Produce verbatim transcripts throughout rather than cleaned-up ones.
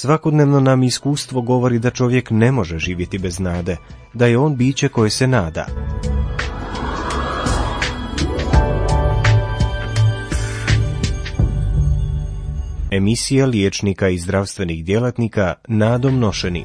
Svakodnevno nam iskustvo govori da čovjek ne može živjeti bez nade, da je on biće koje se nada. Emisija liječnika i zdravstvenih djelatnika nadom nošeni.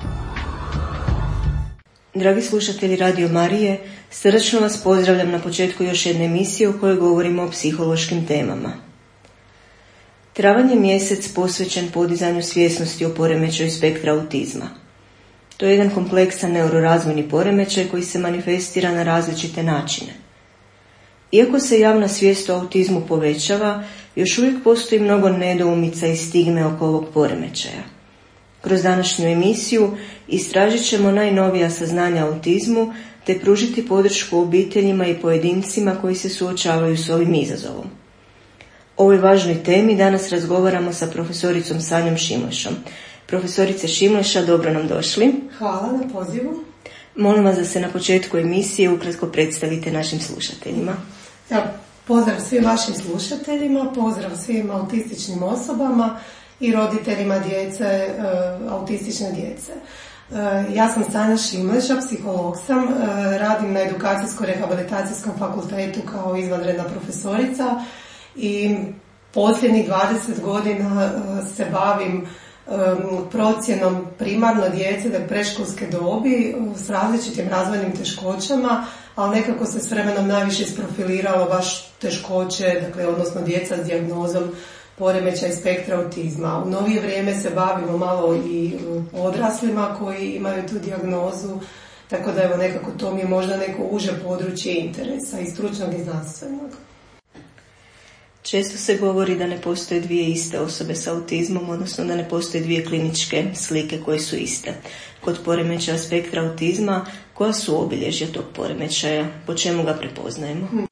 Dragi slušatelji Radio Marije, srdačno vas pozdravljam na početku još jedne emisije u kojoj govorimo o psihološkim temama. Travanj je mjesec posvećen podizanju svjesnosti o poremećaju spektra autizma. To je jedan kompleksan neurorazvojni poremećaj koji se manifestira na različite načine. Iako se javna svijest o autizmu povećava, još uvijek postoji mnogo nedoumica i stigme oko ovog poremećaja. Kroz današnju emisiju istražit ćemo najnovija saznanja o autizmu te pružiti podršku obiteljima i pojedincima koji se suočavaju s ovim izazovom. O ovoj važnoj temi danas razgovaramo sa profesoricom Sanjom Šimlešom. Profesorice Šimleša, dobro nam došli. Hvala na pozivu. Molim vas da se na početku emisije ukratko predstavite našim slušateljima. Ja, pozdrav svim vašim slušateljima, pozdrav svim autističnim osobama i roditeljima djece, e, autistične djece. E, ja sam Sanja Šimleša, psiholog sam, e, radim na Edukacijsko-rehabilitacijskom fakultetu kao izvanredna profesorica i posljednjih dvadeset godina e, se bavim e, procjenom primarno djece da predškolske dobi s različitim razvojnim teškoćama, ali nekako se s vremenom najviše isprofiliralo baš teškoće, dakle, odnosno djeca s dijagnozom poremećaj spektra autizma. U novije vrijeme se bavimo malo i odraslima koji imaju tu dijagnozu, tako da evo nekako to mi je možda neko uže područje interesa i stručnog i znanstvenog. Često se govori da ne postoje dvije iste osobe s autizmom, odnosno da ne postoje dvije kliničke slike koje su iste. Kod poremećaja spektra autizma, koja su obilježja tog poremećaja, po čemu ga prepoznajemo? Hmm.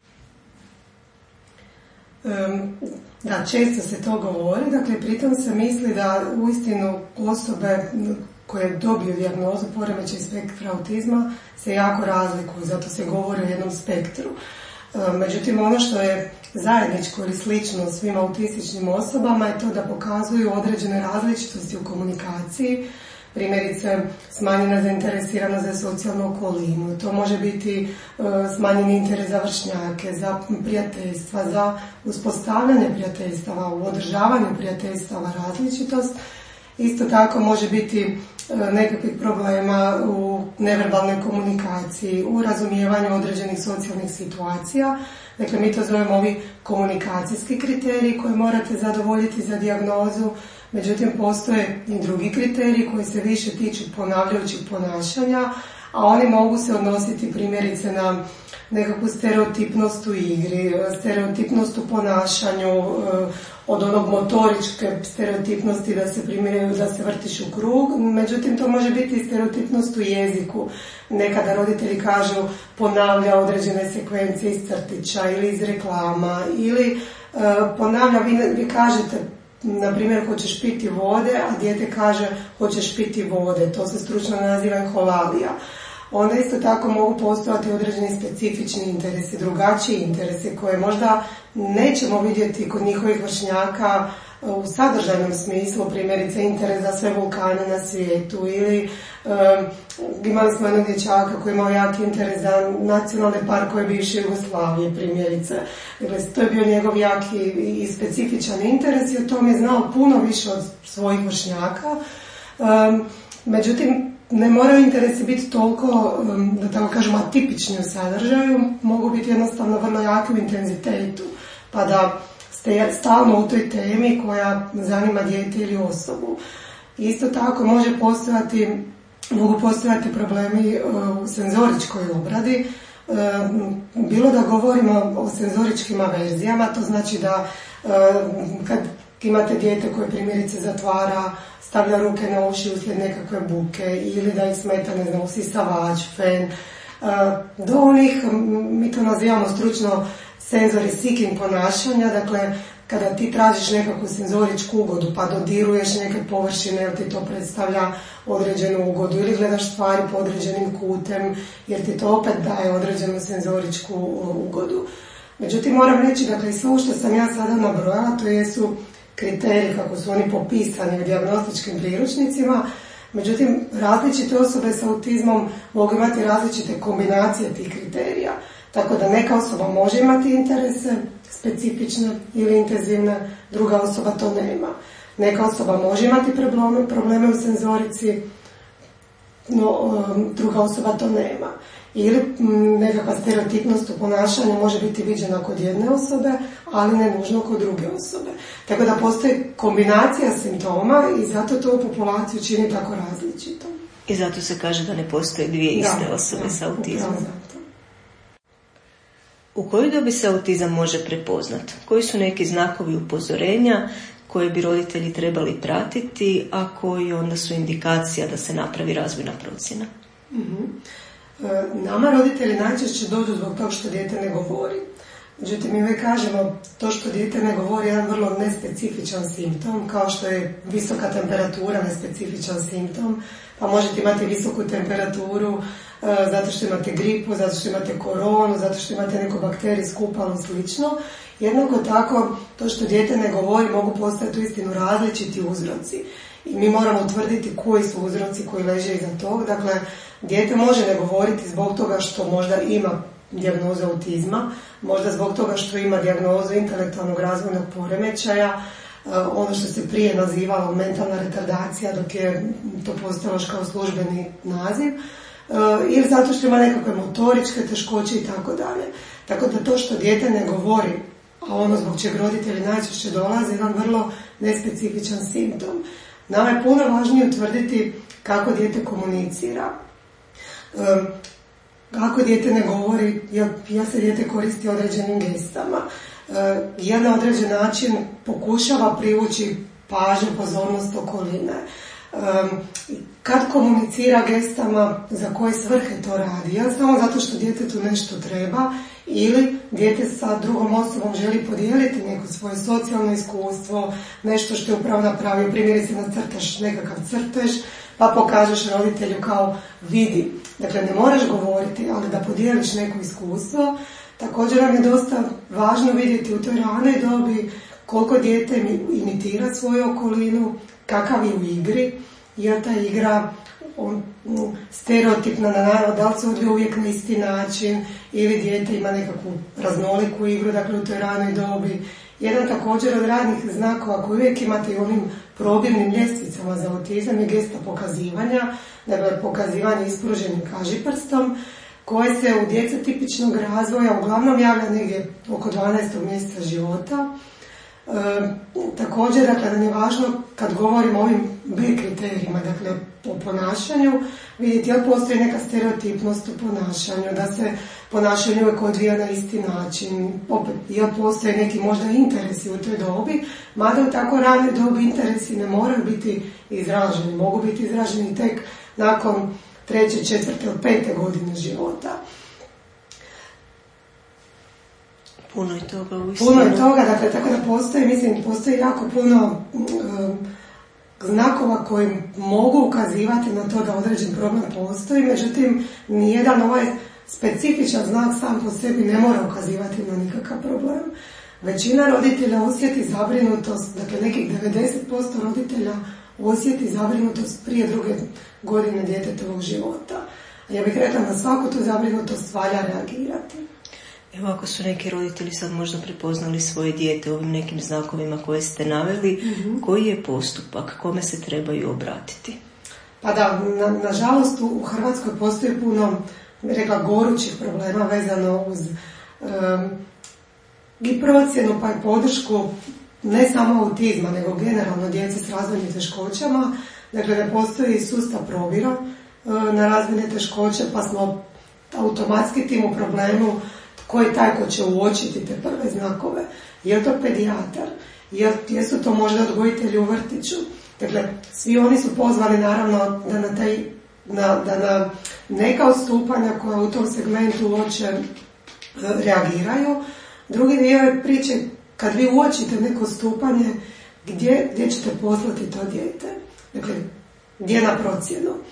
Um, da, često se to govori, dakle pritom se misli da uistinu osobe koje dobiju dijagnozu poremećaja spektra autizma se jako razlikuju, zato se govori o jednom spektru. Um, međutim, ono što je zajedničko ili slično svim autističnim osobama je to da pokazuju određene različitosti u komunikaciji, primjerice smanjena zainteresiranost za socijalnu okolinu. To može biti uh, smanjeni interes za vršnjake, za prijateljstva, za uspostavljanje prijateljstava, u održavanju prijateljstava različitost. Isto tako može biti uh, nekakvih problema u neverbalnoj komunikaciji, u razumijevanju određenih socijalnih situacija. Dakle, mi to zovemo ovi komunikacijski kriteriji koje morate zadovoljiti za dijagnozu. Međutim, postoje i drugi kriteriji koji se više tiču ponavljajućih ponašanja, a oni mogu se odnositi primjerice na nekakvu stereotipnost u igri, stereotipnost u ponašanju, od onog motoričke stereotipnosti da se primjeraju da se vrtiš u krug. Međutim, to može biti i stereotipnost u jeziku. Nekada roditelji kažu ponavlja određene sekvence iz crtića ili iz reklama, ili uh, ponavlja, vi, vi kažete na primjer hoćeš piti vode, a dijete kaže hoćeš piti vode. To se stručno naziva eholalija. Onda isto tako mogu postojati određeni specifični interesi, drugačiji interesi koje možda nećemo vidjeti kod njihovih vršnjaka u sadržajnom smislu, primjerice interes za sve vulkane na svijetu, ili um, imali smo jednog dječaka koji imao jaki interes za nacionalne parkove bivše Jugoslavije, primjerice. Dakle, to je bio njegov jaki i specifičan interes i o tom je znao puno više od svojih vršnjaka. Um, međutim, ne moraju interesi biti toliko, da tako kažemo, atipični u sadržaju, mogu biti jednostavno vrlo jaki u intenzitetu, pa da ste stalno u toj temi koja zanima dijete ili osobu. Isto tako može postojati, mogu postojati problemi u senzoričkoj obradi, bilo da govorimo o senzoričkim averzijama, to znači da kad imate dijete koje primjerice zatvara, stavlja ruke na uši uslijed nekakve buke ili da ih smeta, ne znam, usisavač, fen, do onih, mi to nazivamo stručno senzori seeking ponašanja, dakle kada ti tražiš nekakvu senzoričku ugodu pa dodiruješ neke površine jer ti to predstavlja određenu ugodu ili gledaš stvari po određenim kutem jer ti to opet daje određenu senzoričku ugodu. Međutim, moram reći, dakle, sve što sam ja sada nabrojala, to jesu kriteriji kako su oni popisani u dijagnostičkim priručnicima. Međutim, različite osobe s autizmom mogu imati različite kombinacije tih kriterija. Tako da neka osoba može imati interese specifične ili intenzivne, druga osoba to nema. Neka osoba može imati probleme, probleme u senzorici, no um, druga osoba to nema. Ili m, nekakva stereotipnost u ponašanju može biti viđena kod jedne osobe, ali ne nužno kod druge osobe. Tako da postoji kombinacija simptoma i zato to populaciju čini tako različitom. I zato se kaže da ne postoje dvije iste da, osobe da, s autizmom. zato. U kojoj dobi se autizam može prepoznati? Koji su neki znakovi upozorenja koje bi roditelji trebali pratiti, a koji onda su indikacija da se napravi razvojna procjena? Mm-hmm. E, nama roditelji najčešće dođu zbog toga što dijete ne govori. Međutim, mi uvijek kažemo to što dijete ne govori je jedan vrlo nespecifičan simptom, kao što je visoka temperatura nespecifičan simptom, pa možete imati visoku temperaturu e, zato što imate gripu, zato što imate koronu, zato što imate neku bakterijsku upalu i slično. Jednako tako, to što dijete ne govori mogu postati uistinu različiti uzroci. I mi moramo utvrditi koji su uzroci koji leže iza tog. Dakle, dijete može ne govoriti zbog toga što možda ima dijagnozu autizma, možda zbog toga što ima dijagnozu intelektualnog razvojnog poremećaja, ono što se prije nazivalo mentalna retardacija, dok je to postalo kao službeni naziv, ili zato što ima nekakve motoričke teškoće i tako dalje. Tako da to što dijete ne govori, a ono zbog čeg roditelji najčešće dolaze, je jedan vrlo nespecifičan simptom. Nama je puno važnije utvrditi kako dijete komunicira. Um, kako dijete ne govori, ja, ja se dijete koristi određenim gestama. Um, ja na određen način pokušava privući pažnju, pozornost okoline. Um, kad komunicira gestama, za koje svrhe to radi? Ja samo zato što djetetu nešto treba, ili dijete sa drugom osobom želi podijeliti neko svoje socijalno iskustvo, nešto što je upravo napravio, primjeri se nacrtaš nekakav crtež, pa pokažeš roditelju kao vidi. Dakle, ne moraš govoriti, ali da podijeliš neko iskustvo. Također nam je dosta važno vidjeti u toj ranoj dobi koliko dijete imitira svoju okolinu, kakav je u igri, jer ta igra on, stereotipna, naravno, da li se odvija uvijek na isti način ili dijete ima nekakvu raznoliku igru, dakle u toj ranoj dobi. Jedan također od radnih znakova koji uvijek imate i onim probirnim ljestvicama za autizam je gesta pokazivanja, dakle pokazivanje ispruženim kažiprstom, koje se u djece tipičnog razvoja uglavnom javlja negdje oko dvanaestog mjeseca života. E, također, dakle, nam je važno kad govorimo o ovim B kriterijima, dakle, o ponašanju, vidjeti jel postoji neka stereotipnost u ponašanju, da se ponašanje uvijek odvija na isti način, opet, jel postoje neki možda interesi u toj dobi, mada u tako ranoj dobi interesi ne moraju biti izraženi, mogu biti izraženi tek nakon treće, četvrte ili pete godine života. Puno je toga uistinu. Puno je toga, dakle, tako da postoji, mislim, postoji jako puno um, znakova koji mogu ukazivati na to da određen problem postoji, međutim, nijedan ovaj specifičan znak sam po sebi ne mora ukazivati na nikakav problem. Većina roditelja osjeti zabrinutost, dakle, nekih devedeset posto roditelja osjeti zabrinutost prije druge godine djetetovog života. A ja bih rekla na svaku tu zabrinutost valja reagirati. Evo, ako su neki roditelji sad možda prepoznali svoje dijete ovim nekim znakovima koje ste naveli, mm-hmm. koji je postupak, kome se trebaju obratiti? Pa da, na, nažalost u Hrvatskoj postoji puno, rekla, gorućih problema vezano uz um, i procjenu pa i podršku ne samo autizma, nego generalno djece s razvojnim teškoćama. Dakle, ne postoji sustav probira uh, na razvojne teškoće, pa smo automatski tim u problemu ko je taj ko će uočiti te prve znakove. Je li to pedijatar? Jesu to možda odgojitelji u vrtiću? Dakle, svi oni su pozvali naravno da na, taj, na, da na neka odstupanja koja u tom segmentu uoče reagiraju. Drugi dio je priče, kad vi uočite neko odstupanje, gdje, gdje ćete poslati to dijete? Dakle, gdje na procjenu?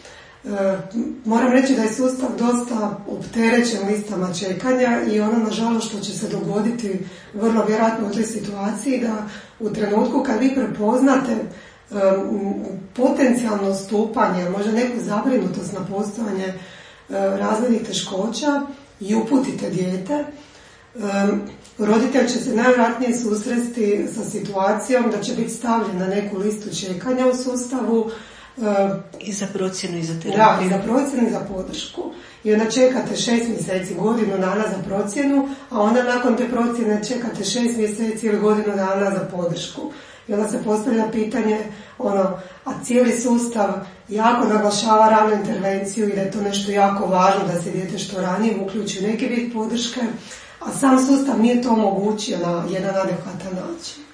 moram reći da je sustav dosta opterećen listama čekanja i ono nažalost što će se dogoditi vrlo vjerojatno u toj situaciji da u trenutku kad vi prepoznate potencijalno stupanje, možda neku zabrinutost na postojanje razvojnih teškoća i uputite dijete, roditelj će se najvjerojatnije susresti sa situacijom da će biti stavljen na neku listu čekanja u sustavu i za procjenu i za terapiju. Da, i za procjenu i za podršku. I onda čekate šest mjeseci, godinu dana za procjenu, a onda nakon te procjene čekate šest mjeseci ili godinu dana za podršku. I onda se postavlja pitanje, ono, a cijeli sustav jako naglašava ranu intervenciju i da je to nešto jako važno da se dijete što ranije uključi u neki vid podrške, a sam sustav nije to omogućio na jedan adekvatan način.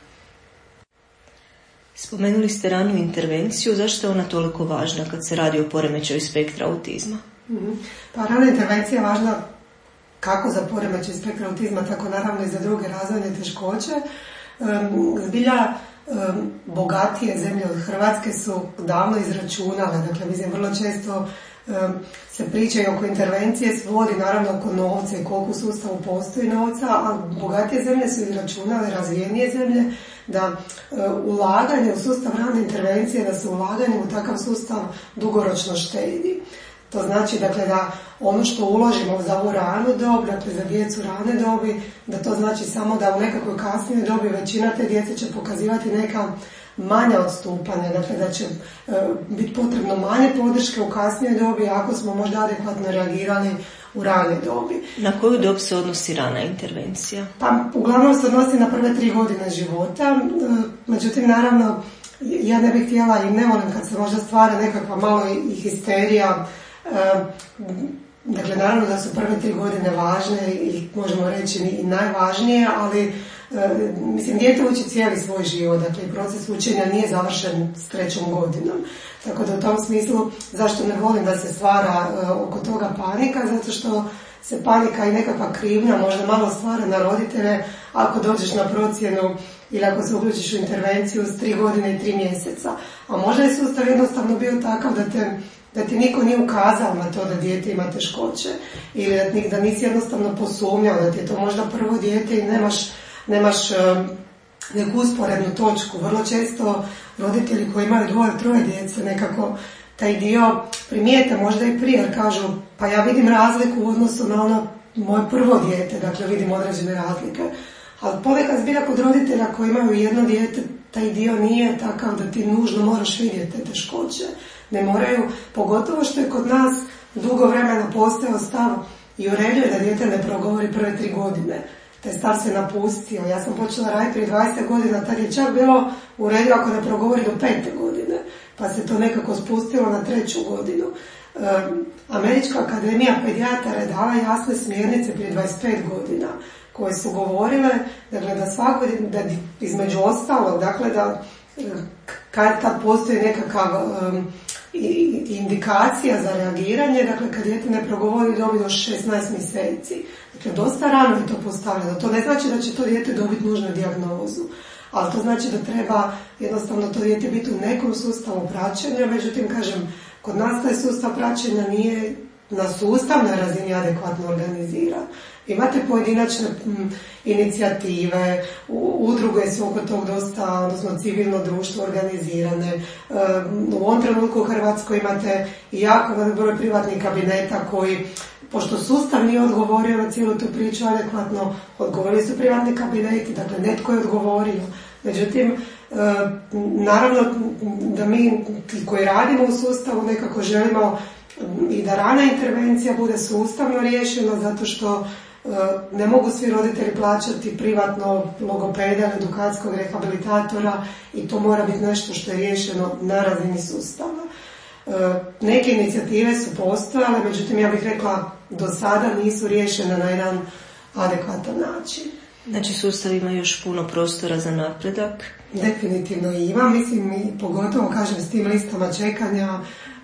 Spomenuli ste ranu intervenciju, zašto je ona toliko važna kad se radi o poremećaju spektra autizma? Mm-hmm. Pa rana intervencija je važna kako za poremećaj spektra autizma, tako naravno i za druge razvojne teškoće. Um, zbilja um, bogatije zemlje od Hrvatske su davno izračunale, dakle mislim vrlo često um, se pričaju oko intervencije, svodi naravno oko novca i koliko u sustavu postoji novca, a bogatije zemlje su izračunale, razvijenije zemlje, da uh, ulaganje u sustav rane intervencije, da se ulaganje u takav sustav dugoročno štedi. To znači dakle, da ono što uložimo za ovu ranu dob, dakle za djecu rane dobi, da to znači samo da u nekakvoj kasnijoj dobi većina te djece će pokazivati neka manja odstupanja, dakle da će e, biti potrebno manje podrške u kasnijoj dobi ako smo možda adekvatno reagirali u ranoj dobi. Na koju dob se odnosi rana intervencija? Pa uglavnom se odnosi na prve tri godine života, e, međutim naravno ja ne bih htjela i ne volim kad se možda stvara nekakva malo i histerija. Dakle, naravno da su prve tri godine važne i možemo reći i najvažnije, ali mislim, dijete uči cijeli svoj život, dakle proces učenja nije završen s trećom godinom. Tako da u tom smislu, zašto ne volim da se stvara oko toga panika, zato što se panika i nekakva krivnja možda malo stvara na roditelje ako dođeš na procjenu ili ako se uključiš u intervenciju s tri godine i tri mjeseca. A možda je sustav jednostavno bio takav da te da ti niko nije ukazao na to da dijete ima teškoće ili da nisi jednostavno posumnjao da ti je to možda prvo dijete i nemaš, nemaš um, neku usporednu točku. Vrlo često roditelji koji imaju dvoje, troje djece nekako taj dio primijete možda i prije jer kažu pa ja vidim razliku u odnosu na ono moje prvo dijete, dakle vidim određene razlike. Ali ponekad zbilja kod roditelja koji imaju jedno dijete taj dio nije takav da ti nužno moraš vidjeti te teškoće. Ne moraju, pogotovo što je kod nas dugo vremena postojao stav i u redu je da dijete ne progovori prve tri godine. Taj stav se napustio. Ja sam počela raditi prije dvadeset godina, tad je čak bilo u redu ako ne progovori do pete godine. Pa se to nekako spustilo na treću godinu. Um, Američka akademija pedijatara je dala jasne smjernice prije dvadeset pet godina koje su govorile dakle, da svako, da između ostalog, dakle da kad, kad postoji nekakav um, indikacija za reagiranje, dakle kad dijete ne progovori dobi do šesnaest mjeseci. Dakle, dosta rano je to postavljeno. To ne znači da će to dijete dobiti nužnu dijagnozu, ali to znači da treba jednostavno to dijete biti u nekom sustavu praćenja, međutim, kažem, kod nas taj sustav praćenja nije na sustavnoj razini adekvatno organiziran. Imate pojedinačne m, inicijative, u, udruge su oko tog dosta, odnosno civilno društvo organizirane. E, u ovom trenutku u Hrvatskoj imate jako velik broj privatnih kabineta koji, pošto sustav nije odgovorio na cijelu tu priču adekvatno, odgovorili su privatni kabineti, dakle netko je odgovorio. Međutim, e, naravno da mi koji radimo u sustavu nekako želimo i da rana intervencija bude sustavno riješena zato što ne mogu svi roditelji plaćati privatno logopeda, edukacijskog rehabilitatora i to mora biti nešto što je riješeno na razini sustava. Neke inicijative su postojale, međutim ja bih rekla do sada nisu riješene na jedan adekvatan način. Znači sustav ima još puno prostora za napredak? Definitivno ima, mislim i pogotovo kažem s tim listama čekanja.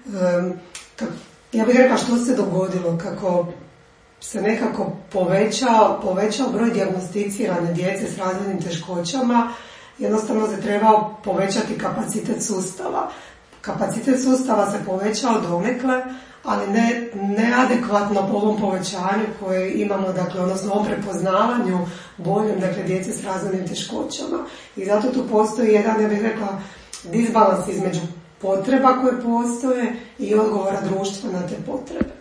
Ja bih rekla što se dogodilo, kako se nekako povećao, povećao broj dijagnosticirane djece s razvojnim teškoćama, jednostavno se trebao povećati kapacitet sustava. kapacitet sustava se povećao donekle, ali ne neadekvatno po ovom povećanju koje imamo, dakle, odnosno o prepoznavanju boljem, dakle, djece s razvojnim teškoćama. I zato tu postoji jedan, ja bih rekla, disbalans između potreba koje postoje i odgovora društva na te potrebe.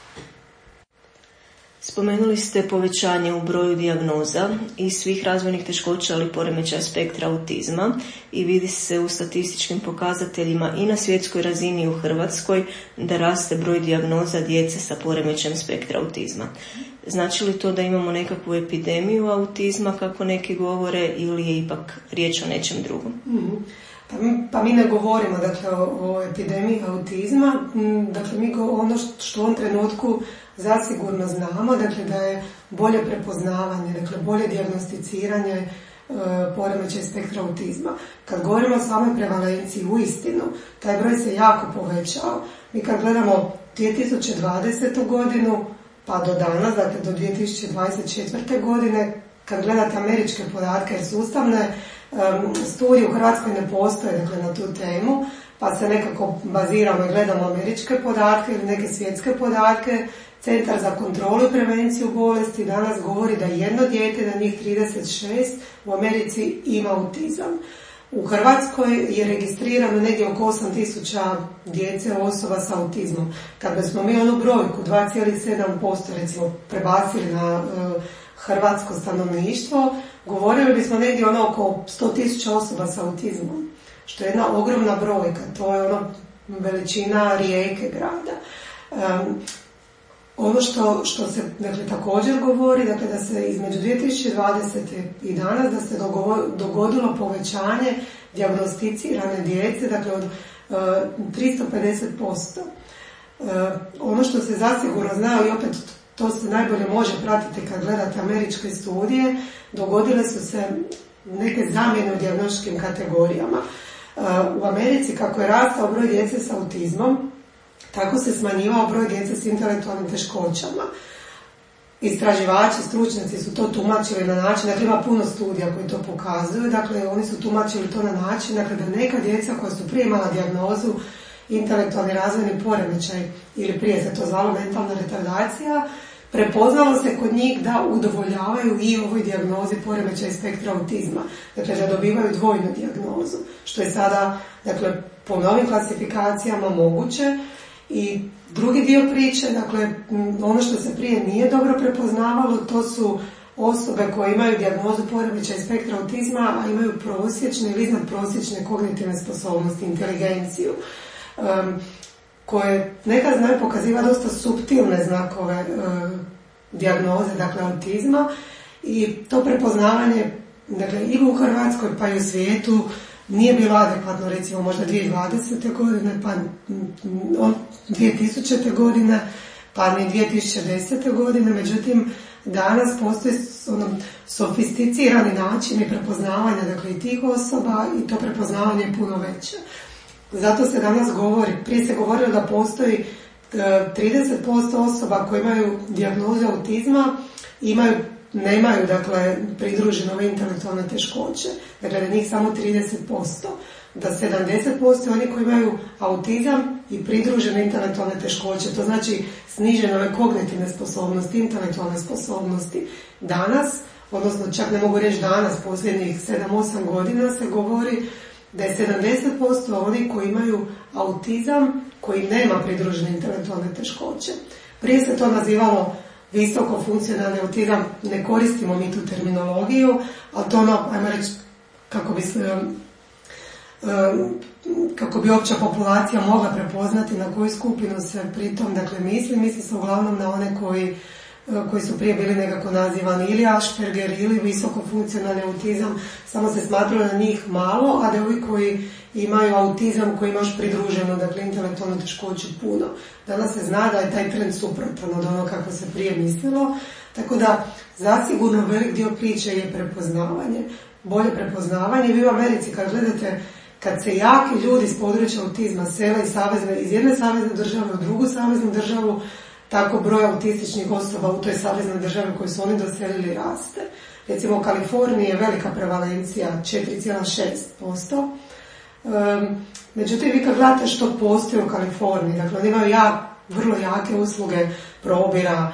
Spomenuli ste povećanje u broju dijagnoza i svih razvojnih teškoća, ali poremećaja spektra autizma, i vidi se u statističkim pokazateljima i na svjetskoj razini i u Hrvatskoj da raste broj dijagnoza djece sa poremećajem spektra autizma. Znači li to da imamo nekakvu epidemiju autizma, kako neki govore, ili je ipak riječ o nečem drugom? Mm-hmm. Pa, pa mi ne govorimo, dakle, o, o epidemiji autizma. Dakle, mi go, ono što u ovom trenutku zasigurno znamo, dakle, da je bolje prepoznavanje, dakle, bolje dijagnosticiranje e, poremećaja spektra autizma. Kad govorimo o samoj prevalenciji, uistinu, taj broj se jako povećao. Mi kad gledamo dvije tisuće dvadesete. godinu pa do danas, dakle do dvije tisuće dvadeset četvrte. godine, kad gledate američke podatke, jer sustavne um, studije u Hrvatskoj ne postoje, dakle, na tu temu, pa se nekako baziramo i gledamo američke podatke ili neke svjetske podatke. Centar za kontrolu i prevenciju bolesti danas govori da jedno dijete, da njih trideset šest u Americi ima autizam. U Hrvatskoj je registrirano negdje oko osam tisuća djece, osoba sa autizmom. Kad bismo mi onu brojku dva zarez sedam posto recimo prebacili na uh, hrvatsko stanovništvo, govorili bismo negdje ono oko sto tisuća osoba sa autizmom, što je jedna ogromna brojka. To je ono veličina Rijeke, grada. Um, Ono što, što se, dakle, također govori, dakle, da se između dvije tisuće dvadesete. i danas da se dogodilo povećanje dijagnosticirane djece, dakle, od uh, tristo pedeset posto. Uh, ono što se zasigurno zna, i opet to se najbolje može pratiti kad gledate američke studije, dogodile su se neke zamjene u dijagnostičkim kategorijama. Uh, u Americi, kako je rastao broj djece s autizmom, tako se smanjivao broj djece s intelektualnim teškoćama. Istraživači, stručnjaci su to tumačili na način, dakle, ima puno studija koji to pokazuju, dakle, oni su tumačili to na način, dakle, da neka djeca koja su prije imala dijagnozu intelektualni razvojni poremećaj, ili prije se to zvalo mentalna retardacija, prepoznalo se kod njih da udovoljavaju i ovoj dijagnozi poremećaj spektra autizma, dakle, da dobivaju dvojnu dijagnozu, što je sada, dakle, po novim klasifikacijama moguće. I drugi dio priče, dakle, ono što se prije nije dobro prepoznavalo, to su osobe koje imaju dijagnozu poremećaja spektra autizma, a imaju prosječne ili iznad prosječne kognitivne sposobnosti, inteligenciju, um, koje nekad znaju pokazivati dosta suptilne znakove um, dijagnoze, dakle, autizma, i to prepoznavanje, dakle, i u Hrvatskoj pa i u svijetu nije bilo adekvatno, recimo, možda dvije tisuće dvadesete. godine, pa dvije tisućite. godine, pa ni dvije tisuće desete. godine, međutim, danas postoji ono, sofisticirani načini prepoznavanja, dakle, i tih osoba, i to prepoznavanje je puno veće. Zato se danas govori, prije se govorilo da postoji trideset posto osoba koje imaju dijagnozu autizma, imaju nemaju, dakle, pridružene ove intelektualne teškoće, dakle, da njih samo trideset posto, da sedamdeset posto oni koji imaju autizam i pridružene intelektualne teškoće, to znači snižene ove kognitivne sposobnosti, intelektualne sposobnosti. Danas, odnosno čak ne mogu reći danas, posljednjih sedam osam godina se govori da je sedamdeset posto oni koji imaju autizam koji nema pridružene intelektualne teškoće. Prije se to nazivalo visoko funkcionalni autizam, ne koristimo mi tu terminologiju, ali to ono, ajmo reći, kako bi se, kako bi opća populacija mogla prepoznati na koju skupinu se pritom, dakle, misli, misli se uglavnom na one koji, koji su prije bili nekako nazivani ili Asperger ili visoko funkcionalni autizam, samo se smatralo na njih malo, a da ovi koji imaju autizam koji ima još pridruženo, dakle, intelektualnu teškoću puno. Danas se zna da je taj trend suprotan od ono kako se prije mislilo, tako da zasigurno velik dio priče je prepoznavanje, bolje prepoznavanje. Vi u Americi kad gledate, kad se jaki ljudi iz područja autizma sele iz, savezne, iz jedne savezne države u drugu saveznu državu, tako broj autističnih osoba u toj saveznoj državi koju su oni doselili raste. Recimo u Kaliforniji je velika prevalencija, četiri zarez šest posto. Um, Međutim, vi kad gledate što postoji u Kaliforniji, dakle oni imaju jak, vrlo jake usluge probira,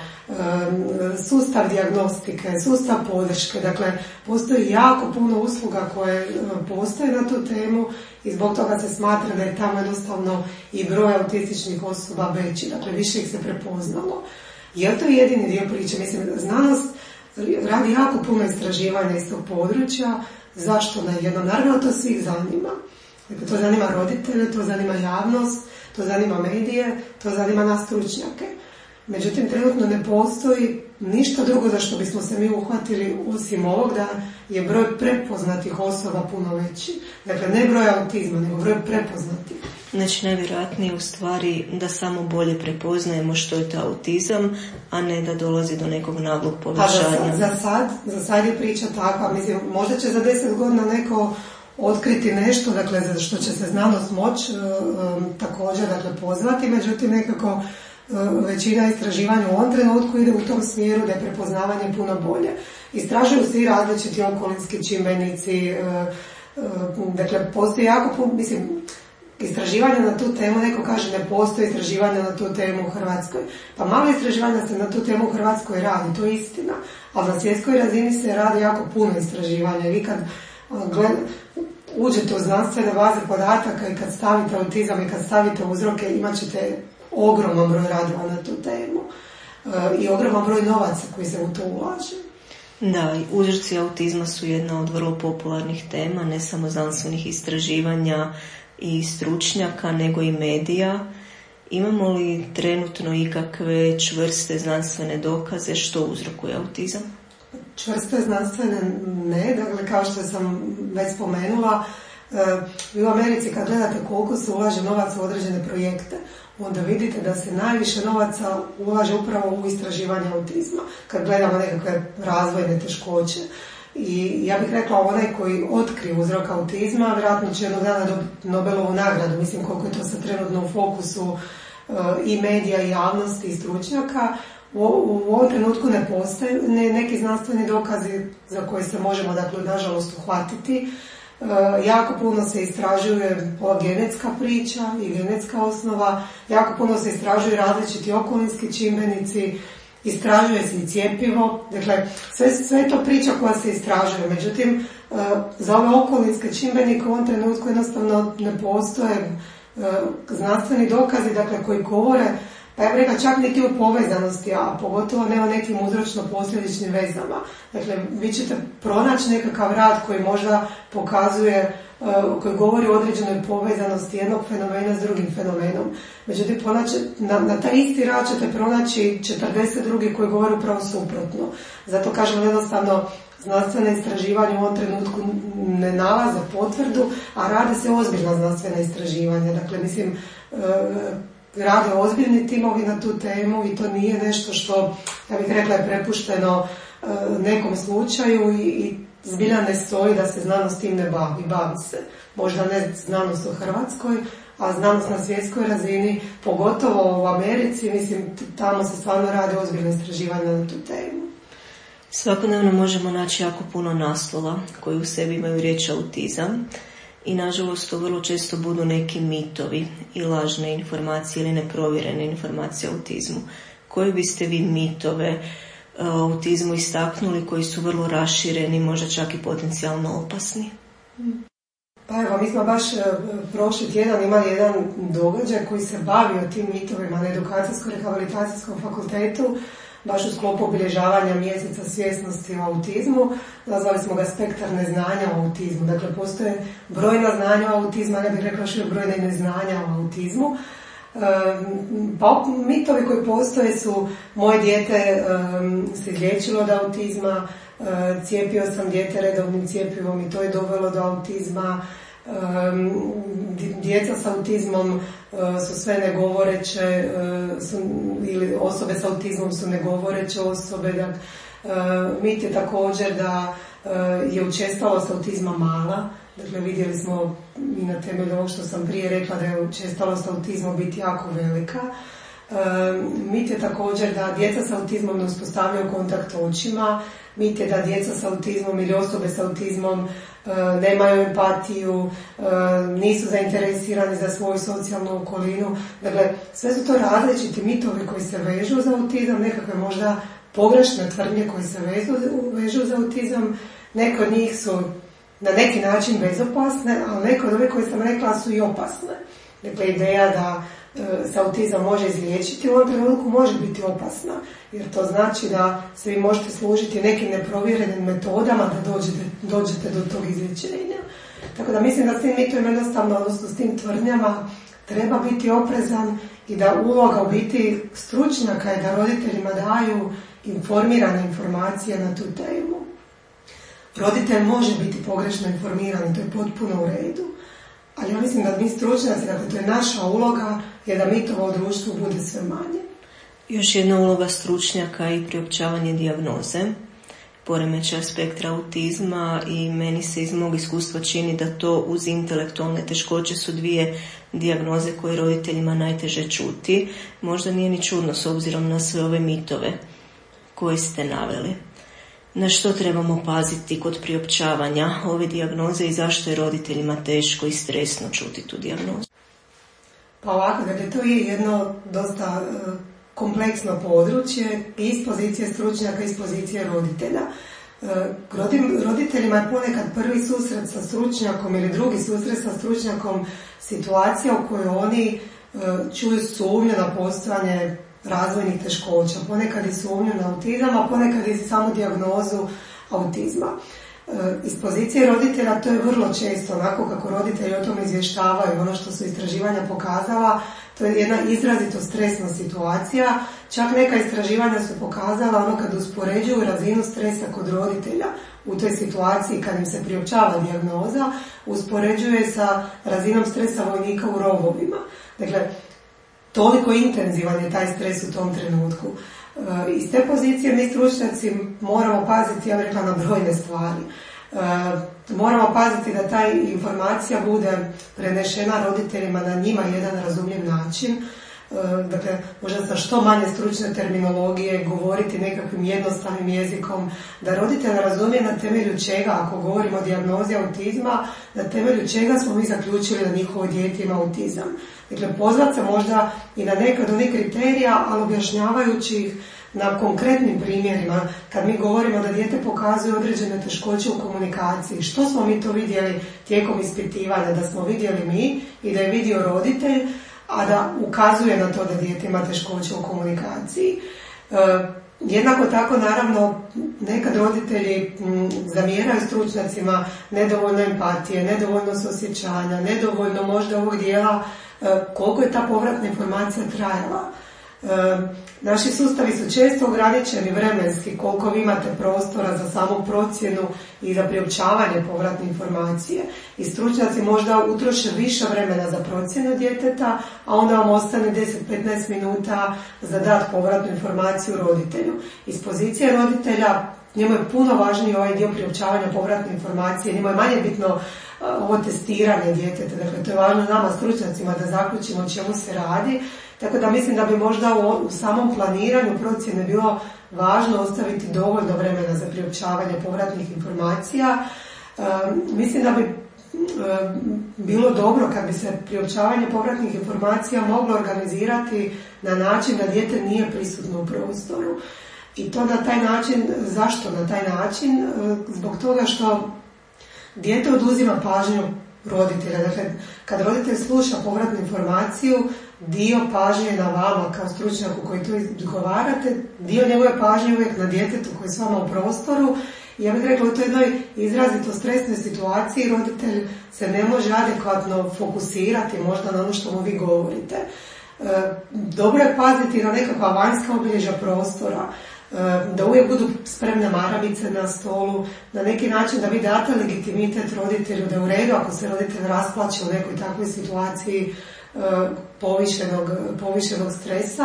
sustav dijagnostike, sustav podrške, dakle postoji jako puno usluga koje postoje na tu temu i zbog toga se smatra da je tamo jednostavno i broj autističnih osoba veći, dakle više ih se prepoznalo. Je to jedini dio priče? Mislim, znanost radi jako puno istraživanja iz tog područja. Zašto ne jedno? Naravno, to svih zanima. Dakle, to zanima roditelje, to zanima javnost, to zanima medije, to zanima nas stručnjake. Međutim, trenutno ne postoji ništa drugo za što bismo se mi uhvatili osim ovog da je broj prepoznatih osoba puno veći. Dakle, ne broj autizma, nego broj prepoznatih. Znači, najvjerojatnije u stvari da samo bolje prepoznajemo što je to autizam, a ne da dolazi do nekog naglog povećanja. Za, za, sad, za sad je priča takva. Mislim, možda će za deset godina neko otkriti nešto, dakle, za što će se znanost moći um, također dakle, pozvati, međutim, nekako većina istraživanja u ovom trenutku ide u tom smjeru da je prepoznavanje puno bolje. Istražuju svi različiti okolinski čimbenici, dakle postoji jako puno, mislim, istraživanja na tu temu, neko kaže ne postoji istraživanja na tu temu u Hrvatskoj. Pa malo istraživanja se na tu temu u Hrvatskoj radi, to je istina, ali na svjetskoj razini se radi jako puno istraživanja. Vi kad gled, uđete u znanstvene baze podataka i kad stavite autizam i kad stavite uzroke, imat ćete ogroman broj radova na tu temu e, i ogroman broj novaca koji se u to ulaže. Da, uzroci autizma su jedna od vrlo popularnih tema, ne samo znanstvenih istraživanja i stručnjaka, nego i medija. Imamo li trenutno ikakve čvrste znanstvene dokaze što uzrokuje autizam? Čvrste znanstvene ne, dakle kao što sam već spomenula, e, u Americi kad gledate koliko se ulaže novaca u određene projekte, onda vidite da se najviše novaca ulaže upravo u istraživanje autizma, kad gledamo nekakve razvojne teškoće. I ja bih rekla, onaj koji otkrije uzrok autizma, vjerojatno će jednog dana dobiti Nobelovu nagradu, mislim koliko je to sad trenutno u fokusu uh, i medija i javnosti i stručnjaka. U, u ovom trenutku ne postoje ne, neki znanstveni dokazi za koje se možemo, dakle, nažalost uhvatiti. Uh, jako puno se istražuje ova genetska priča i genetska osnova, jako puno se istražuju različiti okolinski čimbenici, istražuje se i cjepivo, dakle sve, sve je to priča koja se istražuje, međutim uh, za ove okolinske čimbenike u ovom trenutku jednostavno ne postoje uh, znanstveni dokazi, dakle, koji govore, pa ja bih rekla čak niti u povezanosti, a pogotovo ne o nekim uzročno-posljedičnim vezama. Dakle, vi ćete pronaći nekakav rad koji možda pokazuje, uh, koji govori o određenoj povezanosti jednog fenomena s drugim fenomenom. Međutim, pronaći, na, na taj isti rad ćete pronaći četrdeset drugih koji govore upravo suprotno. Zato kažem jednostavno, znanstvene istraživanja u ovom trenutku ne nalaze potvrdu, a rade se ozbiljna znanstvena istraživanja. Dakle, mislim, uh, rade ozbiljni timovi na tu temu i to nije nešto što, ja bih rekla, je prepušteno uh, nekom slučaju i, i zbilja ne stoji da se znanost tim ne bavi. Bavi se. Možda ne znanost u Hrvatskoj, a znanost na svjetskoj razini, pogotovo u Americi, mislim, tamo se stvarno rade ozbiljne istraživanja na tu temu. Svakodnevno možemo naći jako puno naslova koji u sebi imaju riječ autizam. I nažalost to vrlo često budu neki mitovi i lažne informacije ili neprovjerene informacije o autizmu. Koje biste vi mitove o autizmu istaknuli koji su vrlo rašireni, možda čak i potencijalno opasni? Pa evo, mi smo baš prošli tjedan imali jedan događaj koji se bavio tim mitovima na edukacijsko-rehabilitacijskom fakultetu, baš u sklopu obilježavanja mjeseca svjesnosti o autizmu. Nazvali smo ga spektar neznanja o autizmu. Dakle, postoje brojna znanja o autizmu, ne bih rekla što je brojne neznanja o autizmu. Pa mitovi koji postoje su: moje dijete um, se izliječilo od autizma, uh, cijepio sam dijete redovnim cjepivom i to je dovelo do autizma. Um, djeca s autizmom uh, su sve negovoreće uh, su, ili osobe s autizmom su negovoreće osobe. Da, uh, mit je također da uh, je učestalost autizma mala. Dakle, vidjeli smo i na temelju ovog što sam prije rekla da je učestalost autizma biti jako velika. Uh, mit je također da djeca s autizmom ne uspostavljaju kontakt očima, mit je da djeca s autizmom ili osobe s autizmom e, nemaju empatiju, e, nisu zainteresirani za svoju socijalnu okolinu. Dakle, sve su to različiti mitovi koji se vežu za autizam, nekakve možda pogrešne tvrdnje koje se vežu, vežu za autizam. Neke od njih su na neki način bezopasne, ali neke od ove koje sam rekla su i opasne. Dakle, ideja da e, se autizam može izliječiti u ovom trenutku može biti opasna, jer to znači da se vi možete služiti nekim neprovjerenim metodama da dođete, dođete do tog izlječenja. Tako da mislim da s tim mitovima jednostavno, odnosno s tim tvrdnjama treba biti oprezan i da uloga u biti stručnjaka je da roditeljima daju informirane informacije na tu temu. Roditelj može biti pogrešno informiran i to je potpuno u redu. Ali ja mislim da mi stručnjaci, dakle to je naša uloga, je da mitova u društvu bude sve manje. Još jedna uloga stručnjaka i priopćavanje dijagnoze, poremećaja spektra autizma, i meni se iz mog iskustva čini da to uz intelektualne teškoće su dvije dijagnoze koje roditeljima najteže čuti. Možda nije ni čudno s obzirom na sve ove mitove koje ste naveli. Na što trebamo paziti kod priopćavanja ove dijagnoze i zašto je roditeljima teško i stresno čuti tu dijagnozu? Pa ovako, dakle, to je jedno dosta uh, kompleksno područje i iz pozicije stručnjaka i iz pozicije roditelja. Uh, roditeljima je ponekad prvi susret sa stručnjakom ili drugi susret sa stručnjakom situacija u kojoj oni uh, čuju sumnju na postojanje razvojnih teškoća, ponekad i sumnju na autizam, a ponekad i samo dijagnozu autizma. E, iz pozicije roditelja to je vrlo često, onako kako roditelji o tome izvještavaju, ono što su istraživanja pokazala, to je jedna izrazito stresna situacija. Čak neka istraživanja su pokazala ono kad uspoređuju razinu stresa kod roditelja u toj situaciji kad im se priopćava dijagnoza, uspoređuje sa razinom stresa vojnika u rovovima. Dakle, toliko intenzivan je taj stres u tom trenutku. E, iz te pozicije mi stručnjaci moramo paziti, ja bih rekla, na brojne stvari. E, moramo paziti da ta informacija bude prenešena roditeljima na njima jedan razumljiv način. E, dakle, možda sa što manje stručne terminologije, govoriti nekakvim jednostavnim jezikom, da roditelj razumije na temelju čega, ako govorimo o dijagnozi autizma, na temelju čega smo mi zaključili da njihovo dijete ima autizam. Dakle, pozvat se možda i na neke od onih kriterija, ali objašnjavajući ih na konkretnim primjerima. Kad mi govorimo da dijete pokazuje određene teškoće u komunikaciji, što smo mi to vidjeli tijekom ispitivanja, da smo vidjeli mi i da je vidio roditelj, a da ukazuje na to da dijete ima teškoće u komunikaciji. E, jednako tako, naravno, nekad roditelji m, zamjeraju stručnjacima nedovoljno empatije, nedovoljno suosjećanja, nedovoljno možda ovog dijela e, koliko je ta povratna informacija trajala. E, naši sustavi su često ograničeni vremenski, koliko vi imate prostora za samu procjenu i za priopćavanje povratne informacije. I stručnjaci možda utroše više vremena za procjenu djeteta, a onda vam ostane deset do petnaest minuta za dati povratnu informaciju roditelju. Iz pozicije roditelja njemu je puno važniji ovaj dio priopćavanja povratne informacije, njemu je manje bitno ovo testiranje djeteta, dakle to je važno nama stručnjacima da zaključimo o čemu se radi. Tako da mislim da bi možda u, u samom planiranju procjene bilo važno ostaviti dovoljno vremena za priopćavanje povratnih informacija. E, mislim da bi e, bilo dobro kad bi se priopćavanje povratnih informacija moglo organizirati na način da dijete nije prisutno u prostoru. I to na taj način, zašto na taj način? E, zbog toga što dijete oduzima pažnju roditelja. Dakle, kad roditelj sluša povratnu informaciju, dio pažnje je na vama kao stručnjaku koji to izgovarate, dio njegove pažnje uvijek na djetetu koji je s vama u prostoru. I ja bih rekla, u toj jednoj izrazito stresnoj situaciji roditelj se ne može adekvatno fokusirati možda na ono što mu vi govorite. E, dobro je paziti na nekakva vanjska obilježja prostora, da uvijek budu spremne maramice na stolu, na neki način da vi date legitimitet roditelju, da je u redu ako se roditelj rasplače u nekoj takvoj situaciji povišenog, povišenog stresa.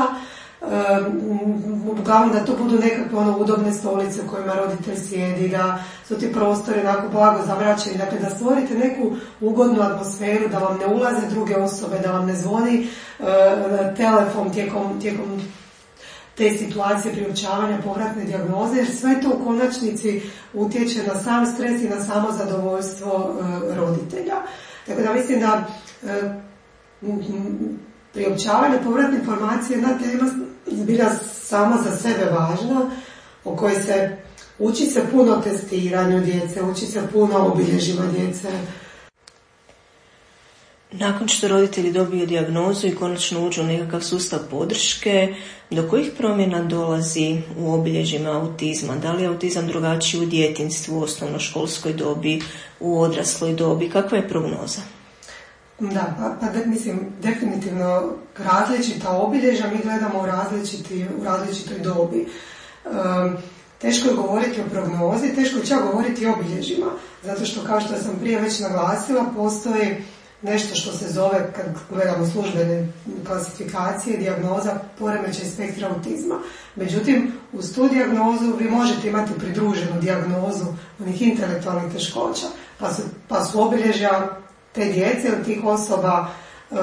Uglavnom da to budu nekakve ono udobne stolice u kojima roditelj sjedi, da su ti prostori onako blago zamračeni, dakle da stvorite neku ugodnu atmosferu, da vam ne ulaze druge osobe, da vam ne zvoni uh, telefon tijekom, tijekom te situacije priopćavanja povratne dijagnoze, jer sve to u konačnici utječe na sam stres i na samo zadovoljstvo e, roditelja. Tako da mislim da e, priopćavanje povratne informacije je jedna tema zbilja sama za sebe važna, o kojoj se uči se puno testiranju djece, uči se puno obilježima djece. Nakon što roditelji dobiju dijagnozu i konačno uđu u nekakav sustav podrške, do kojih promjena dolazi u obilježjima autizma? Da li je autizam drugačiji u djetinjstvu, u osnovnoškolskoj dobi, u odrasloj dobi? Kakva je prognoza? Da, pa, pa de, mislim, definitivno različita obilježja mi gledamo u, različiti, u različitoj dobi. Um, teško je govoriti o prognozi, teško je čak govoriti o obilježjima, zato što, kao što sam prije već naglasila, postoji nešto što se zove, kad gledamo službene klasifikacije, dijagnoza poremećaj spektra autizma. Međutim, uz tu dijagnozu vi možete imati pridruženu dijagnozu onih intelektualnih teškoća, pa su, pa su obilježja te djece od tih osoba um,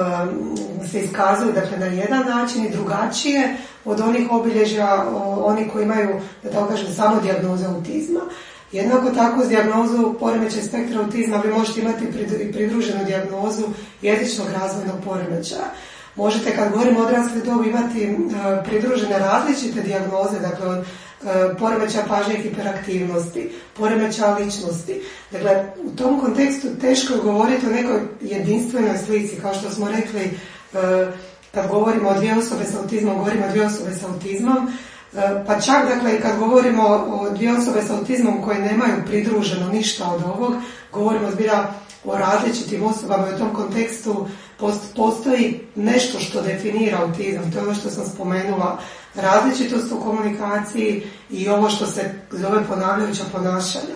se iskazuju, dakle, na jedan način i drugačije od onih obilježja, oni koji imaju, da tako kažem, samo dijagnozu autizma. Jednako tako uz dijagnozu poremećaj spektra autizma vi možete imati pridruženu dijagnozu jezičnog razvojnog poremećaja. Možete, kad govorimo o odrasle dobi, imati uh, pridružene različite dijagnoze, dakle od uh, poremećaja pažnje i hiperaktivnosti, poremećaja ličnosti. Dakle, u tom kontekstu teško je govoriti o nekoj jedinstvenoj slici, kao što smo rekli, uh, kad govorimo o dvije osobe s autizmom, govorimo o dvije osobe s autizmom, pa čak, dakle, kad govorimo o dvije osobe s autizmom koje nemaju pridruženo ništa od ovog, govorimo zbilja o različitim osobama i u tom kontekstu postoji nešto što definira autizam. To je ono što sam spomenula, različitost u komunikaciji i ovo što se zove ponavljajuća ponašanja.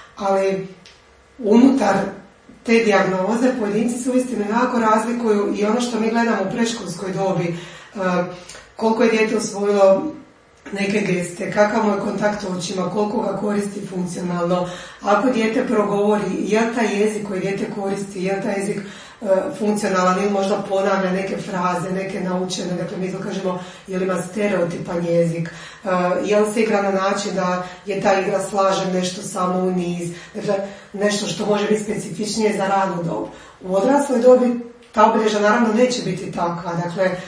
Ali unutar te dijagnoze pojedinci se uistinu jako razlikuju i ono što mi gledamo u predškolskoj dobi, koliko je dijete usvojilo neke geste, kakav mu je kontakt očima, koliko ga koristi funkcionalno, ako dijete progovori, je li taj jezik koji dijete koristi, je li taj jezik e, funkcionalan ili možda ponavlja neke fraze, neke naučene, dakle mi to kažemo, je li ima stereotipan jezik, e, je li se igra na način da je ta igra slažem nešto samo u niz, dakle nešto što može biti specifičnije za ranu dob. U odrasloj dobi ta obilježja naravno neće biti takva, dakle e,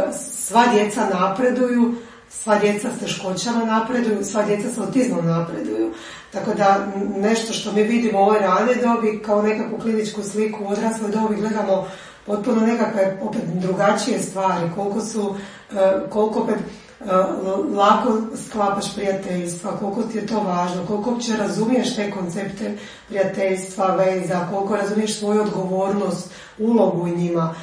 sva djeca napreduju, sva djeca s teškoćama napreduju, sva djeca s autizmom napreduju. Tako da nešto što mi vidimo u ovoj ranoj dobi kao nekakvu kliničku sliku u odrasloj dobi gledamo potpuno nekakve opet drugačije stvari, koliko su, koliko opet lako sklapaš prijateljstva, koliko ti je to važno, koliko uopće razumiješ te koncepte prijateljstva, veza, koliko razumiješ svoju odgovornost, ulogu u njima.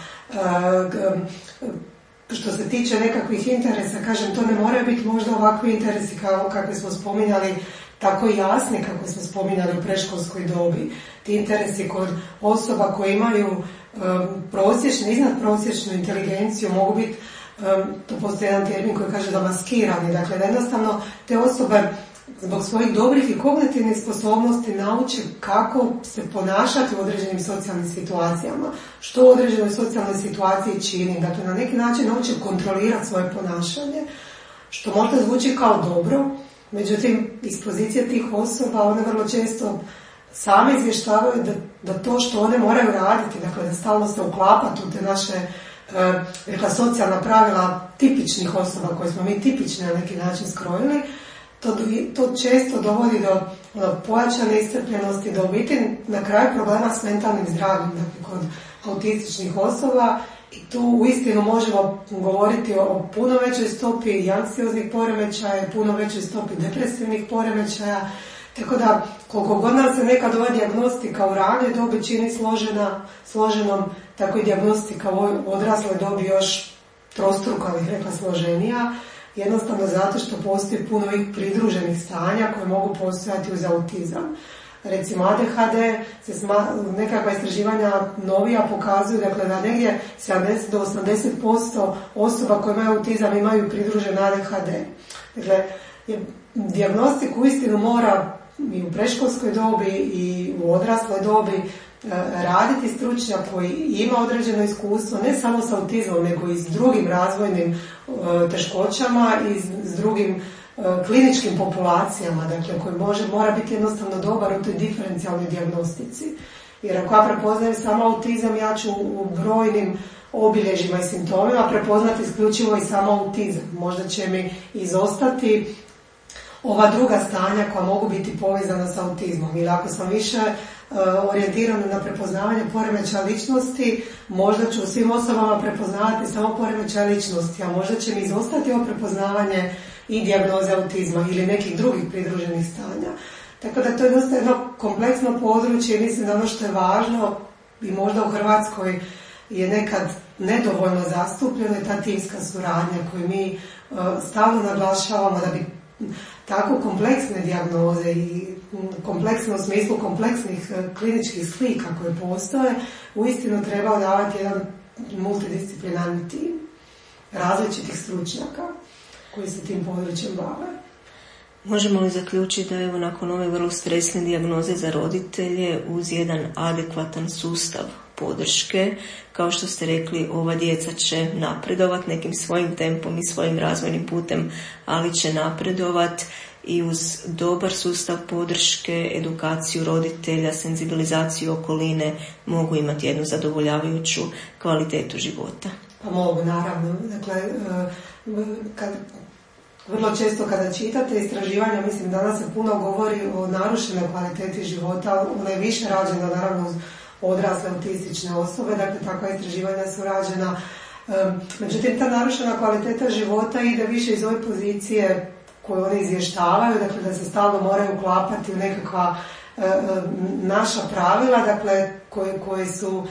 Što se tiče nekakvih interesa, kažem, to ne moraju biti možda ovakvi interesi kao kakve smo spominjali, tako jasni kako smo spominjali u predškolskoj dobi. Ti interesi kod osoba koje imaju um, prosječnu, iznad prosječnu inteligenciju mogu biti, um, to postoji jedan termin koji kaže da maskirani, dakle da jednostavno te osobe zbog svojih dobrih i kognitivnih sposobnosti nauče kako se ponašati u određenim socijalnim situacijama, što u određenoj socijalnoj situaciji čini, dakle na neki način nauče kontrolirati svoje ponašanje, što možda zvuči kao dobro, međutim iz pozicije tih osoba one vrlo često same izvještavaju da, da to što one moraju raditi, dakle da stalno se uklapati u te naše e, rekla, socijalna pravila tipičnih osoba koje smo mi tipične na neki način skrojili, To, to često dovodi do ono, pojačane iscrpljenosti, do biti na kraju problema s mentalnim zdravljem, dakle kod autističnih osoba, i tu uistinu možemo govoriti o puno većoj stopi i anksioznih poremećaja, puno većoj stopi depresivnih poremećaja, tako da koliko god nam se nekad ova dijagnostika u ranoj dobi čini složena, složenom, tako i dijagnostika u odrasloj dobi još trostruko, bih rekla, složenija. Jednostavno zato što postoji puno ovih pridruženih stanja koje mogu postojati uz autizam. Recimo A D H D, se sma, nekakva istraživanja novija pokazuju, dakle da negdje sedamdeset do osamdeset posto osoba koje imaju autizam imaju pridružen A D H D. Dakle, dijagnostiku uistinu mora i u predškolskoj dobi i u odrasloj dobi raditi stručnjak koji ima određeno iskustvo ne samo s autizmom nego i s drugim razvojnim teškoćama i drugim kliničkim populacijama, dakle koji može, mora biti jednostavno dobar u toj diferencijalnoj dijagnostici. Jer ako ja prepoznajem samo autizam, ja ću u brojnim obilježjima i simptomima prepoznati isključivo i samo autizam. Možda će mi izostati ova druga stanja koja mogu biti povezana sa autizmom. Ili ako sam više uh, orijentirana na prepoznavanje poremećaja ličnosti, možda ću u svim osobama prepoznavati samo poremećaja ličnosti, a možda će mi izostati ovo prepoznavanje i dijagnoze autizma ili nekih drugih pridruženih stanja. Tako da to je dosta jedno kompleksno područje i mislim da ono što je važno i možda u Hrvatskoj je nekad nedovoljno zastupljeno je ta timska suradnja koju mi uh, stalno naglašavamo da bi tako kompleksne dijagnoze i kompleksno u smislu kompleksnih uh, kliničkih slika koje postoje uistinu treba davati jedan multidisciplinarni tim različitih stručnjaka koji se tim područjem bave. Možemo li zaključiti da evo nakon ove vrlo stresne dijagnoze za roditelje uz jedan adekvatan sustav podrške, kao što ste rekli, ova djeca će napredovati nekim svojim tempom i svojim razvojnim putem, ali će napredovati i uz dobar sustav podrške, edukaciju roditelja, senzibilizaciju okoline mogu imati jednu zadovoljavajuću kvalitetu života. Pa mogu, naravno. Dakle, kad vrlo često kada čitate istraživanja, mislim danas se puno govori o narušenoj kvaliteti života, ona je više rađena naravno uz odrasle autistične osobe, dakle takva istraživanja su rađena. Međutim, ta narušena kvaliteta života ide više iz ove pozicije koje oni izvještavaju, dakle da se stalno moraju uklapati u nekakva naša pravila, dakle koje, koje su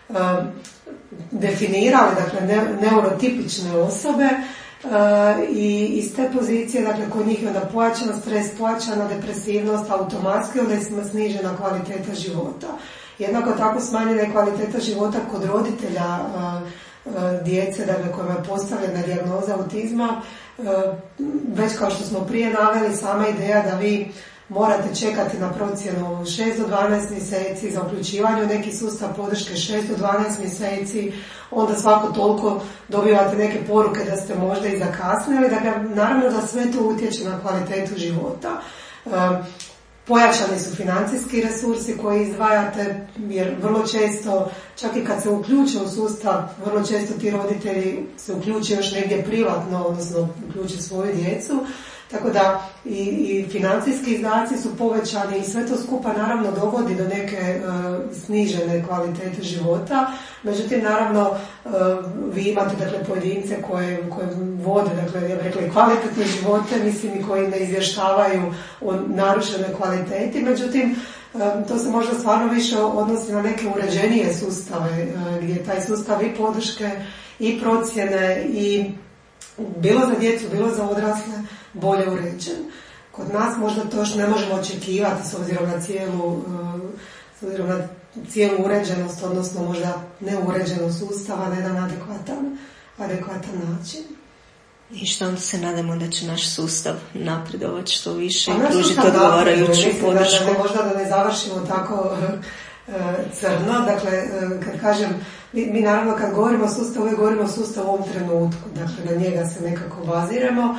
definirali, dakle ne, neurotipične osobe. Uh, i iz te pozicije, dakle, kod njih je onda pojačan stres, pojačana depresivnost, automatski onda je snižena kvaliteta života. Jednako tako smanjena je kvaliteta života kod roditelja uh, uh, djece, dakle, kojima je postavljena dijagnoza autizma. Uh, već kao što smo prije naveli, sama ideja da vi morate čekati na procjenu šest do dvanaest mjeseci, za uključivanje u neki sustav podrške šest do dvanaest mjeseci, onda svako toliko dobivate neke poruke da ste možda i zakasnili, dakle, naravno da sve to utječe na kvalitetu života. E, pojačani su financijski resursi koji izdvajate, jer vrlo često, čak i kad se uključe u sustav, vrlo često ti roditelji se uključe još negdje privatno, odnosno uključe svoju djecu. Tako da i, i financijski izdaci su povećani i sve to skupa naravno dovodi do neke uh, snižene kvalitete života. Međutim, naravno, uh, vi imate dakle, pojedince koje, koje vode, dakle, ja bih rekla, kvalitetne živote, mislim i koji ne izvještavaju o narušenoj kvaliteti. Međutim, uh, to se možda stvarno više odnosi na neke uređenije sustave, uh, gdje taj sustav i podrške i procjene i bilo za djecu, bilo za odrasle, bolje uređen. Kod nas možda to još ne možemo očekivati s obzirom na cijelu, s obzirom na cijelu uređenost, odnosno možda neuređenost sustava na jedan adekvatan, adekvatan način. I što onda se nadamo da će naš sustav napredovati što više i pružiti odgovarajuću podršku. Da, da, možda da ne završimo tako crno, dakle, kad kažem, mi, mi naravno kad govorimo o sustavu, govorimo o sustavu u ovom trenutku, dakle na njega se nekako baziramo.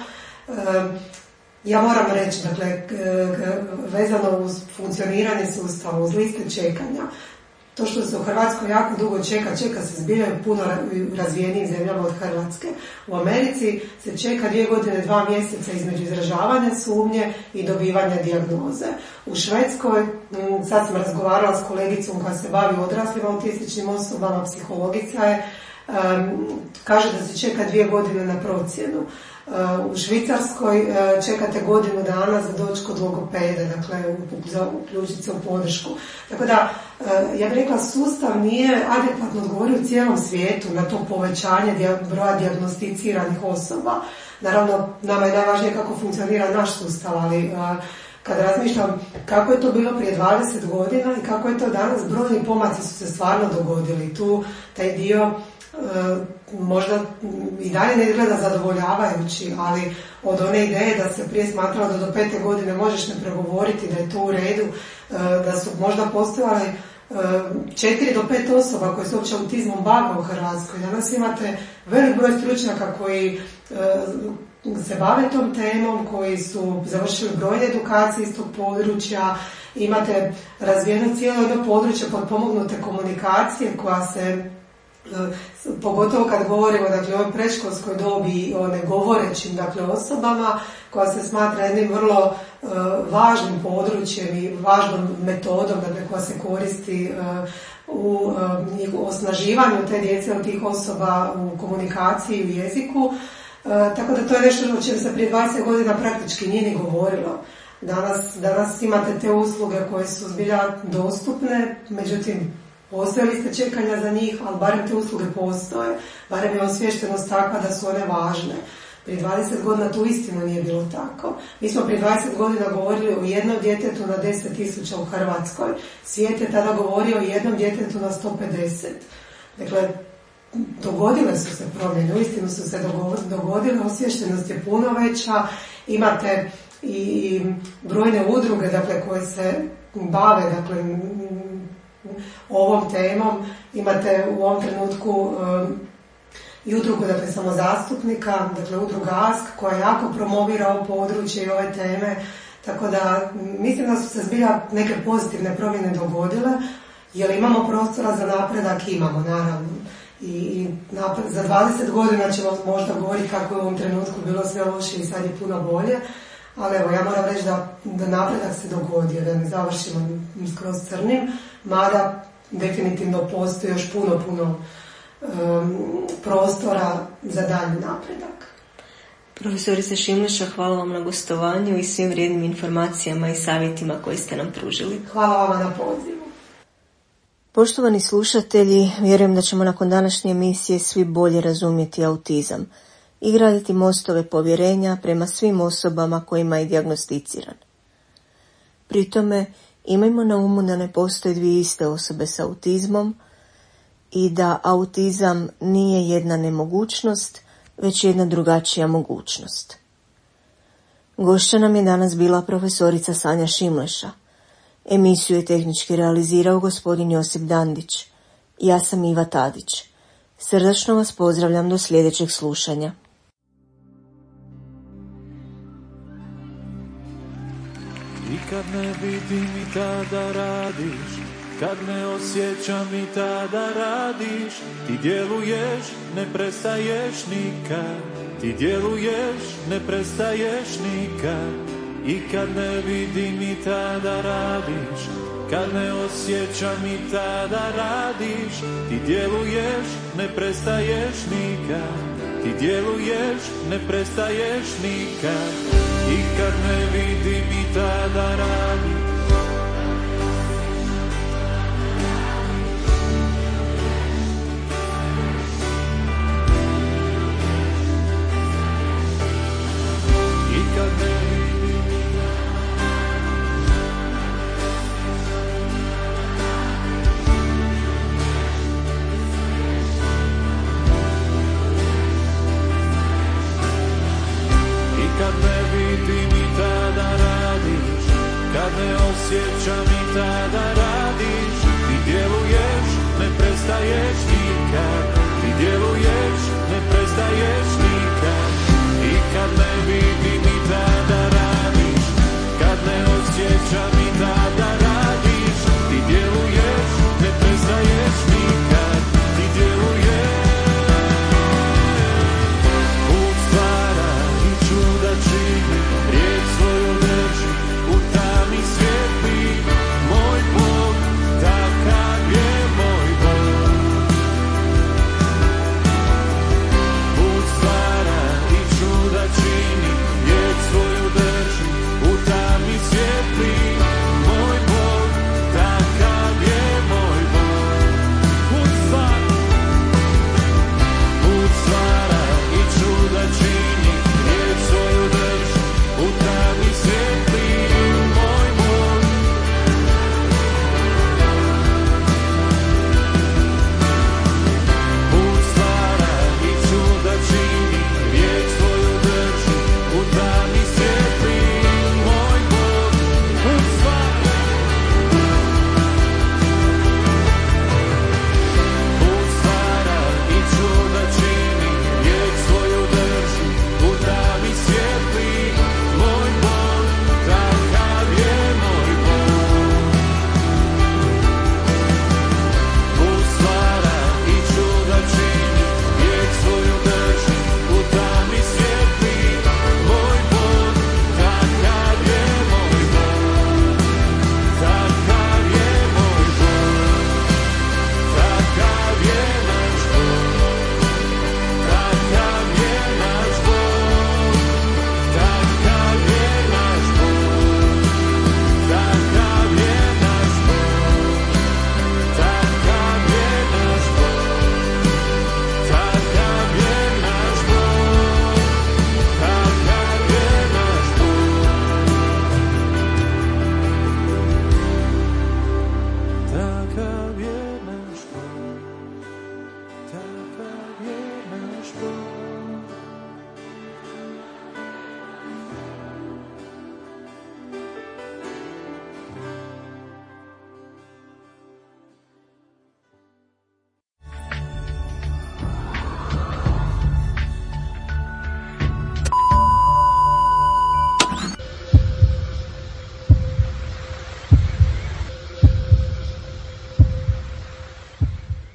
Ja moram reći, dakle, vezano uz funkcioniranje sustava, uz liste čekanja, to što se u Hrvatskoj jako dugo čeka, čeka se zbilja puno razvijenijim zemljama od Hrvatske. U Americi se čeka dvije godine, dva mjeseca između izražavanja sumnje i dobivanja dijagnoze. U Švedskoj, sad sam razgovarala s kolegicom koja se bavi odraslim autističnim osobama, psihologica je, kaže da se čeka dvije godine na procjenu. U Švicarskoj čekate godinu dana za doći kod logopeda, dakle za uključiti se u podršku. Tako da, ja bih rekla, sustav nije adekvatno odgovorio u cijelom svijetu na to povećanje broja dijagnosticiranih osoba. Naravno, nama je najvažnije kako funkcionira naš sustav, ali kad razmišljam kako je to bilo prije dvadeset godina i kako je to danas, brojni pomaci su se stvarno dogodili. Tu taj dio možda i dalje ne izgleda zadovoljavajući, ali od one ideje da se prije smatralo da do pete godine možeš ne pregovoriti, da je to u redu, da su možda postojali četiri do pet osoba koje se uopće autizmom bave u Hrvatskoj. Danas imate velik broj stručnjaka koji se bave tom temom, koji su završili brojne edukacije iz tog područja. Imate razvijeno cijelo jedno područje potpomognute komunikacije koja se, pogotovo kad govorimo dakle, o ovoj predškolskoj dobi, o negovorećim dakle, osobama, koja se smatra jednim vrlo uh, važnim područjem i važnom metodom dakle, koja se koristi uh, u uh, osnaživanju te djece od tih osoba u komunikaciji, u jeziku. Uh, tako da to je nešto o čem se prije dvadeset godina praktički nije ni govorilo. Danas, danas imate te usluge koje su zbilja dostupne, međutim postoje liste čekanja za njih, ali barem te usluge postoje, barem je osviještenost takva da su one važne. Prije dvadeset godina to istinu nije bilo tako. Mi smo prije dvadeset godina govorili o jednom djetetu na deset tisuća u Hrvatskoj. Svijet je tada govorio o jednom djetetu na sto pedeset. Dakle, dogodile su se promjene, uistinu su se dogodile, osviještenost je puno veća, imate i brojne udruge dakle, koje se bave dakle, ovom temom. Imate u ovom trenutku um, i udrugu dakle, samozastupnika, dakle udruga Ask koja jako promovira ovo područje i ove teme, tako da mislim da su se zbilja neke pozitivne promjene dogodile, jer imamo prostora za napredak, imamo naravno. I, i napred, za dvadeset godina ćemo možda govoriti kako je u ovom trenutku bilo sve loše i sad je puno bolje, ali evo ja moram reći da, da napredak se dogodio, da ne završimo skroz crnim, mada definitivno postoji još puno, puno um, prostora za daljnji napredak. Profesorice Šimleša, hvala vam na gostovanju i svim vrijednim informacijama i savjetima koje ste nam pružili. Hvala vama na pozivu. Poštovani slušatelji, vjerujem da ćemo nakon današnje emisije svi bolje razumjeti autizam i graditi mostove povjerenja prema svim osobama kojima je dijagnosticiran. Pri tome imajmo na umu da ne postoje dvije iste osobe s autizmom i da autizam nije jedna nemogućnost, već jedna drugačija mogućnost. Gošća nam je danas bila profesorica Sanja Šimleša. Emisiju je tehnički realizirao gospodin Josip Dandić. Ja sam Iva Tadić. Srdačno vas pozdravljam do sljedećeg slušanja. I kad ne vidim i tada radiš, kad ne osjećam i tada radiš, ti djeluješ, ne prestaješ nikad, ti djeluješ, ne prestaješ nikad. I kad ne vidim i tada radiš, kad ne osjećam i tada radiš, ti djeluješ, ne prestaješ nikad, ti djeluješ, ne prestaješ nikad. I kad ne vidim i tada radiš. I kad ne Kad ne vidim i tada radiš, kad ne osjećam i tada radiš, ti djeluješ, ne prestaješ nikad, ti djeluješ, ne prestaješ nikad. I kad ne vidim i tada radiš, kad ne osjećam i tada radiš, ti djeluješ, ne prestaješ nikad, ti djeluješ. Riječ svoju drži, u tami svijetli, moj Bog, takav je moj Bog. Put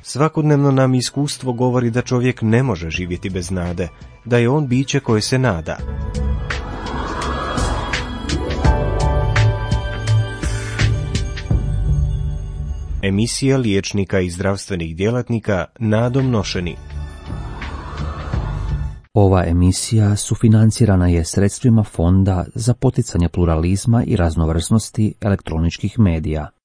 Svakodnevno nam iskustvo govori da čovjek ne može živjeti bez nade, da je on biće koje se nada. Emisija liječnika i zdravstvenih djelatnika nadom nošeni. Ova emisija sufinancirana je sredstvima Fonda za poticanje pluralizma i raznovrsnosti elektroničkih medija.